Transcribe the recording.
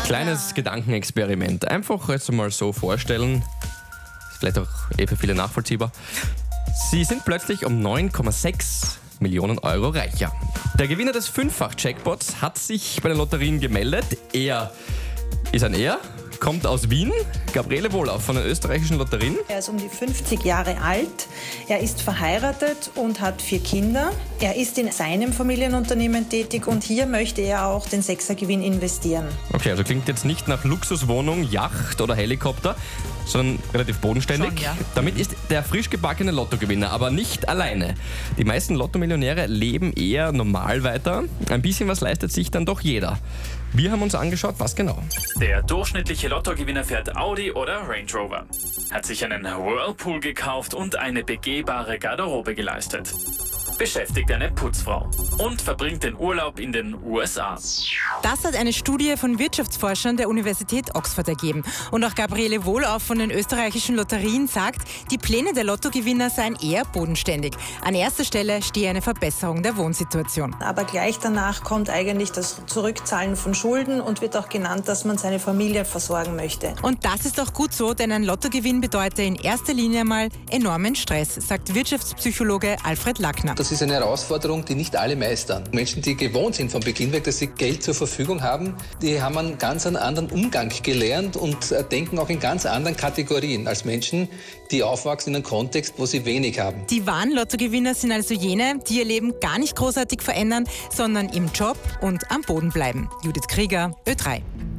Kleines Gedankenexperiment. Einfach jetzt mal so vorstellen, ist vielleicht auch für viele nachvollziehbar. Sie sind plötzlich um 9,6 Millionen Euro reicher. Der Gewinner des Fünffach-Jackpots hat sich bei den Lotterien gemeldet. Er ist ein Er, kommt aus Wien. Gabriele Wohlauf von den österreichischen Lotterien. Er ist um die 50 Jahre alt. Er ist verheiratet und hat 4 Kinder. Er ist in seinem Familienunternehmen tätig und hier möchte er auch den Sechsergewinn investieren. Okay, also klingt jetzt nicht nach Luxuswohnung, Yacht oder Helikopter, sondern relativ bodenständig. Schon, ja. Damit ist der frisch gebackene Lottogewinner aber nicht alleine. Die meisten Lottomillionäre leben eher normal weiter. Ein bisschen was leistet sich dann doch jeder. Wir haben uns angeschaut, was genau. Der durchschnittliche Lottogewinner fährt Audi oder Range Rover, hat sich einen Whirlpool gekauft und eine begehbare Garderobe geleistet, beschäftigt eine Putzfrau und verbringt den Urlaub in den USA. Das hat eine Studie von Wirtschaftsforschern der Universität Oxford ergeben. Und auch Gabriele Wohlauf von den österreichischen Lotterien sagt, die Pläne der Lottogewinner seien eher bodenständig. An erster Stelle stehe eine Verbesserung der Wohnsituation. Aber gleich danach kommt eigentlich das Zurückzahlen von Schulden und wird auch genannt, dass man seine Familie versorgen möchte. Und das ist auch gut so, denn ein Lottogewinn bedeutet in erster Linie mal enormen Stress, sagt Wirtschaftspsychologe Alfred Lackner. Das ist eine Herausforderung, die nicht alle meistern. Menschen, die gewohnt sind vom Beginn weg, dass sie Geld zur Verfügung haben, die haben einen ganz anderen Umgang gelernt und denken auch in ganz anderen Kategorien als Menschen, die aufwachsen in einem Kontext, wo sie wenig haben. Die wahren Lottogewinner sind also jene, die ihr Leben gar nicht großartig verändern, sondern im Job und am Boden bleiben. Judith Krieger, Ö3.